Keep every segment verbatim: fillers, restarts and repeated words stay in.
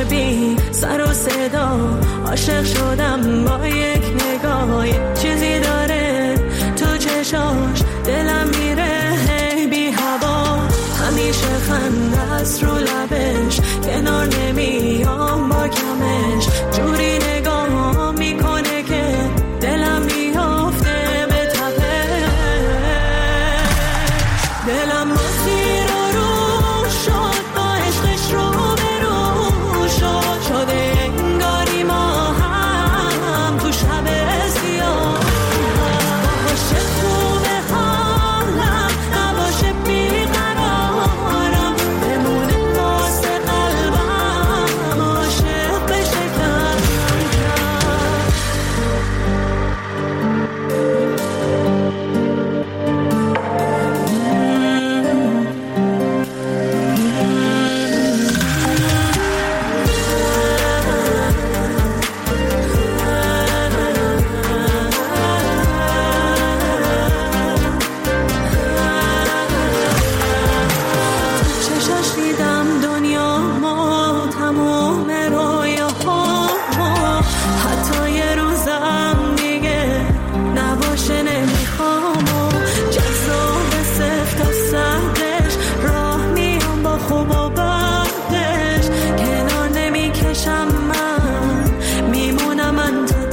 بی سر و صدا عاشق شدم با یک نگاه. چیزی داره تو چشاش دلم میره هی بی هوا. همیشه خنده است رو لبش کنار نمیام با کمش. جوری نگاه میکنه که دلم میافته به تپش. دلم مسیر رو شد با عشقش رو به رو شد. شده انگاری ما هم تو شب سیاه. باشه خوبه حالم نباشه بیقرارم. بمونه واسه قلبم عاشق بشه کم کم. چشاش دیدم دنیا ما تموم رویاها ما. حتی یه روزم دیگه نباشه نمیخوام. جذاب صفت و سردش راه میام با خوب و بدش. کنار نمیکشم من میمونم من تا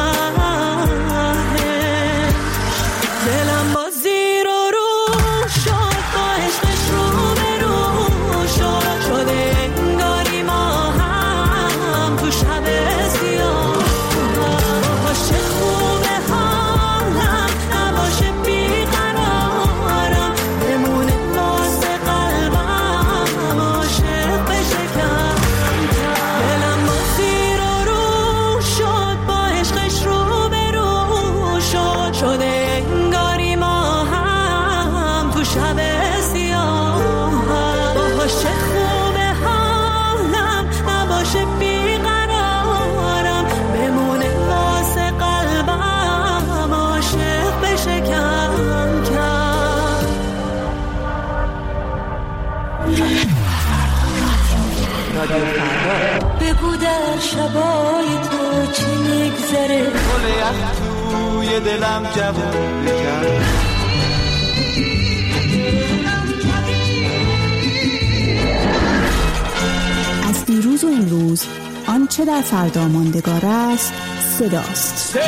ته. دلم با زیر و رو شد با عشقش رو به رو شد. شده انگاری ما هم تو شب سیاه. باشه خوبه حالم نباشه بیقرارم. بمونه واسه قلبم عاشق بشه کم کم. دلم با زیر و رو شد با عشقش رو به رو شد. شده انگاری ما هم تو شب سیاه. باشه خوبه حالم نباشه بیقرارم. بمونه واسه قلبم عاشق بشه کم کم. بگو در شبای تو چی میگذره. گل یخ توی دلم جوون بکن. از دیروز و امروز آنچه در فردا ماندگار است صداست.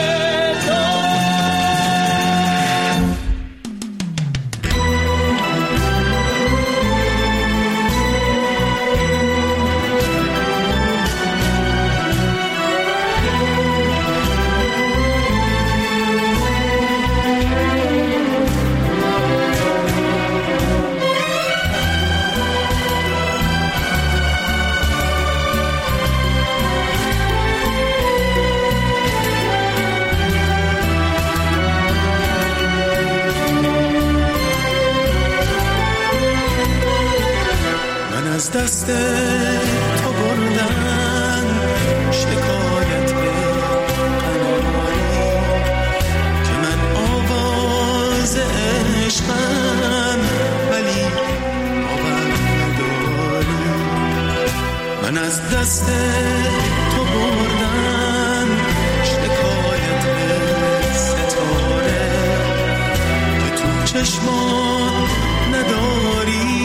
از دست تو بردن شکایت به قناری که من آواز عشقم ولی باور نداری. من از دست تو بردن شکایت به ستاره که تو چشمان نداری.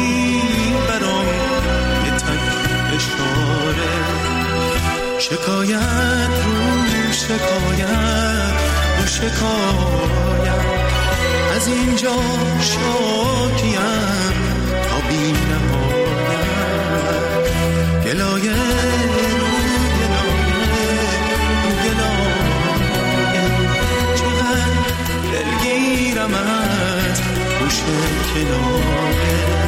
شکایت رو شکایت رو شکایت از اینجا شاکیم تا بی نهایت. گلایه رو گلایه رو گلایه چقدر دلگیرم از گوش کنایه.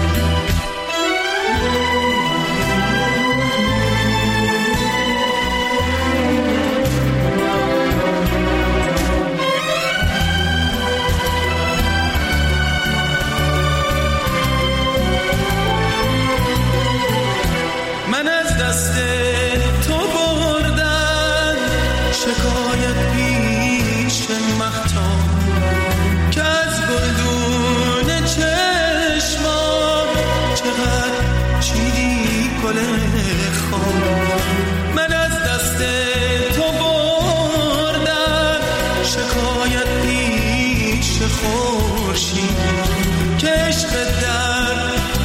گل خار. من از دست تو بردم شکایت پیش خورشید که عشق در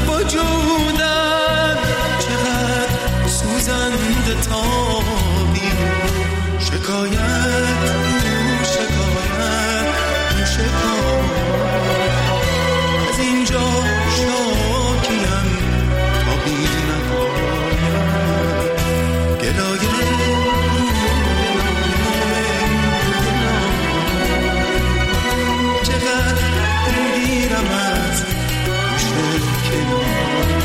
وجودم چقدر سوزنده تابی. شکایت شکایت شکایت از اینجا شاکیم تا بی نهایت. گلایه چقدر میگیرم از گوشه کناره.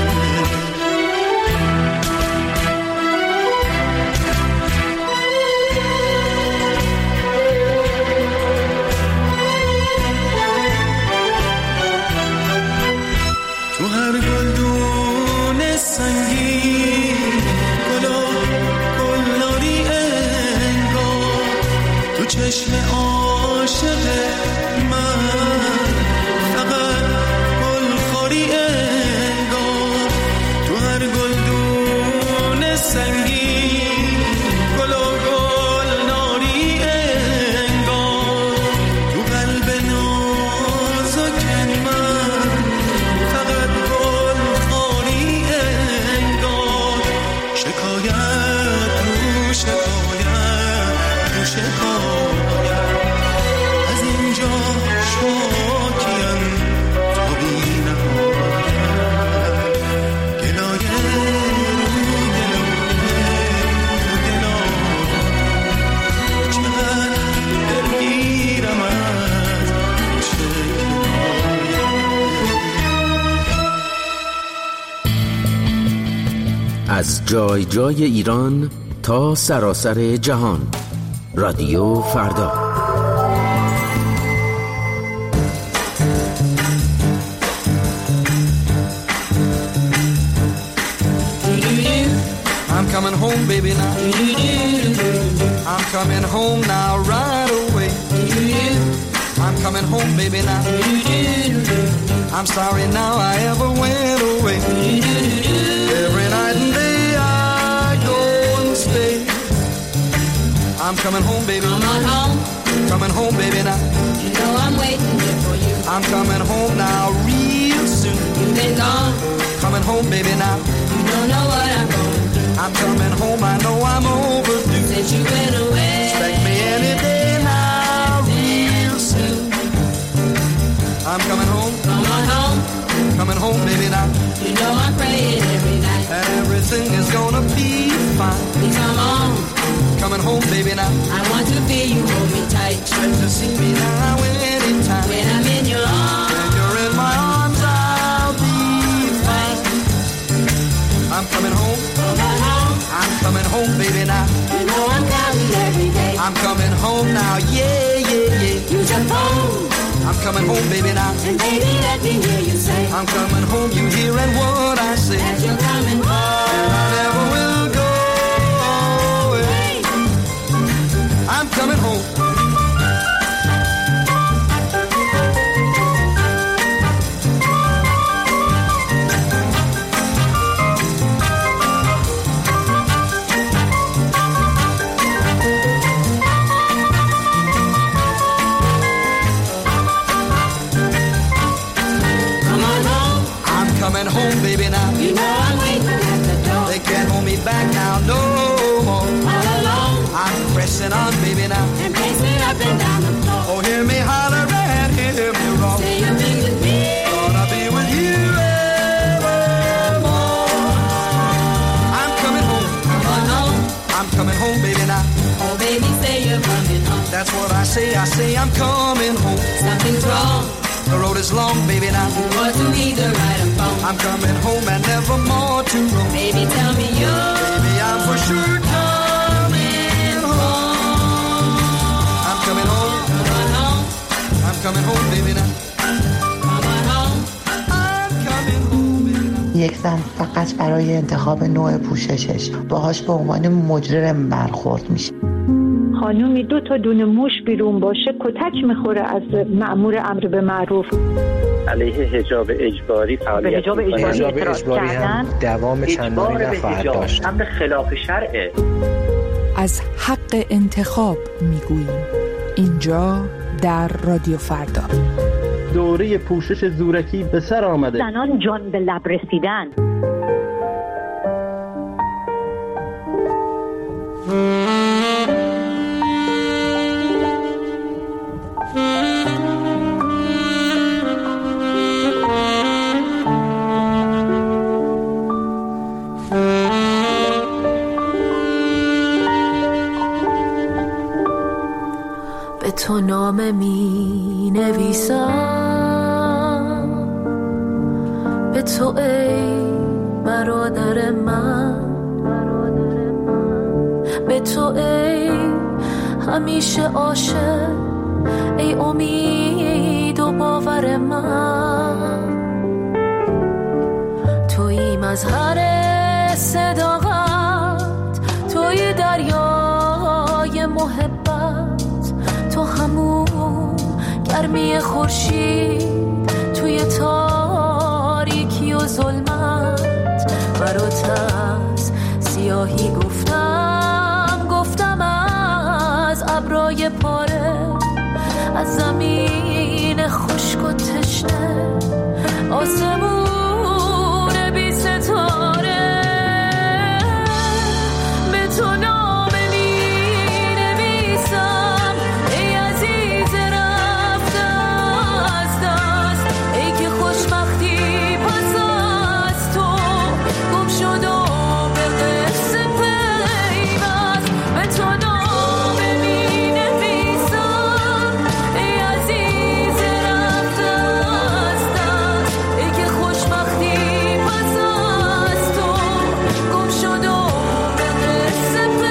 تو هر گلدون سنگین گلا گلناری انگار. تو چشم عاشق من فقط گلخوری انگار. تو هر گلدون سنگین گلا گلناری انگار. تو قلب نازک من فقط گلخوری انگار. شکایت رو شکایت رو شکایت از اینجا شاکیم تا بی نهایت. گلایه رو گلایه رو گلایه چقدر دلگیرم از گوشه کنایه. از جای جای ایران تا سراسر جهان. رادیو فردا. I'm coming home, baby, now. I'm coming home now, right away. I'm coming home, baby, now. I'm sorry now I ever went away. Every night and day I go and stay. I'm coming home, baby. Come on home. Coming home, baby, now. You know I'm waiting here for you. I'm coming home now, real soon. You've been gone. Coming home, baby, now. You don't know what I'm going through. I'm coming home, I know I'm overdue. Since you went away. Expect me any day now, real soon. I'm coming home. Come on home. Coming home, baby, now. You know I'm praying every night. And everything is gonna be fine. Please come on. Coming home, baby, now. I want to feel you hold me tight. Try to see me now anytime. When I'm in your arms. When you're in my arms, I'll be fine. I'm coming home. Come on home. I'm coming home, baby, now. You know I'm counting every day. I'm coming home now, yeah, yeah, yeah. Use your phone. I'm coming home, baby, now. And baby, let me hear you say. I'm coming home, you hearing what I say. That you're coming home. And I never will go away. I'm coming home. Coming home, baby, now. You know I'm waiting at the door. They can't hold me back now, no more. All alone. I'm pressing on, baby, now. And pacing up and down the floor. Oh, hear me holler and hear me roar. Say you'll be with me. Gonna be with you evermore. I'm coming home. Come on home. I'm coming home, baby, now. Oh, baby, say you're coming home. That's what I say, I say I'm coming home. Something's wrong. The road is long, baby, now. You want to either right or wrong. I'm coming home and never more to roam. Baby, tell me you're. Baby, I'm for sure coming home. I'm coming home. Come on home. I'm coming home, baby, now. Come on home. I'm coming home, baby, now. یک زن فقط برای انتخاب نوع پوششش باهاش به عنوان مجرم برخورد میشه. خانومی دو تا دونه موش بیرون باشه کتک میخوره از مأمور امر به معروف. علیه حجاب اجباری فعالیت حجاب اجباری, حجاب اجباری هم دوام چندانی نخواهد داشت. هم به خلاف شرعه. از حق انتخاب میگوییم اینجا در رادیو فردا. دوره پوشش زورکی به سر آمده. زنان جان به لب رسیدن. به تو نامه می نویسم، به تو ای برادر من، به تو ای همیشه عاشق، ای امید و باور من. توی مظهر صداقت، توی دریای محبت، تو همون گرمی خورشید توی تاریکی و ظلمت. برات از سیاهی گفتم، گفتم از ابرای پاره، از زمین خشک و تشنه، آسمون بی ستاره. به تو نامه می نویسم، ای عزیز رفته از دست، ای که خوشبختی پس از تو گم شد و به قصه پیوست. به تو نامه می نویسم، ای عزیز رفته از دست، ای که خوشبختی پس از تو گم شد و به قصه پیوست.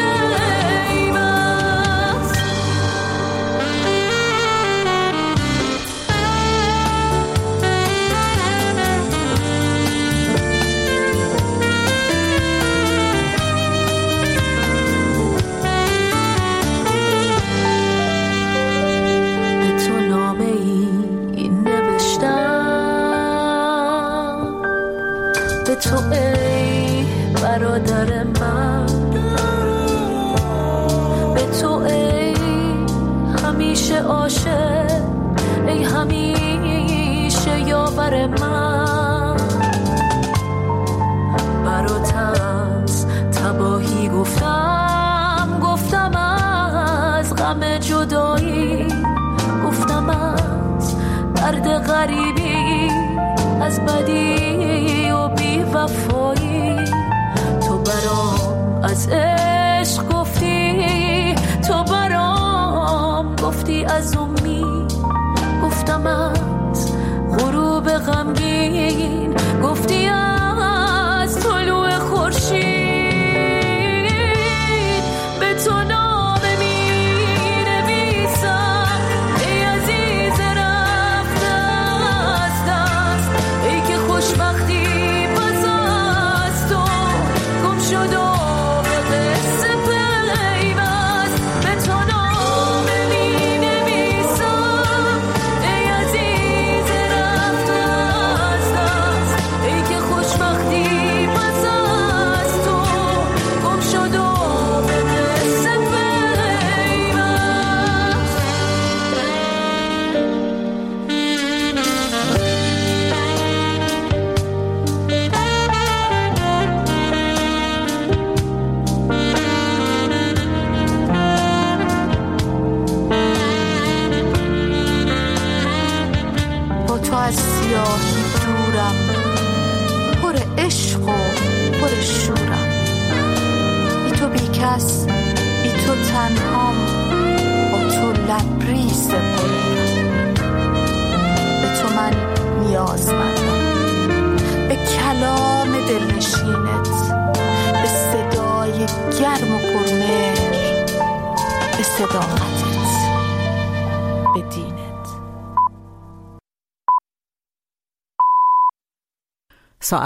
به تو نامه ای نوشتم، به تو ای برادر من، به تو ای همیشه عاشق، ای همیشه یاور من. برات از تباهی گفتم، گفتم از غم جدایی، گفتم از درد غریبی، از بدی و بی وفایی. تو برام از عشق گفتی، تو برام گفتی از امید، گفتم از غروب غمگین، گفتی از طلوع خورشید. به تو نامه می نویسم، ای عزیز رفته از دست، ای که خوشبختی پس از تو گم شد و به قصه پیوست. به تو نامه می نویسم، ای عزیز رفته از دست، ای که خوشبختی پس از تو گم شد و به قصه پیوست. با تو از سیاهی دورم، پر عشق و پر شورم، بی تو بی کس، بی تو تنهام، با تو لبریز غرورم. به تو من نیازمندم، به کلام دلنشینت، به صدای گرم و پرمهر، به صدا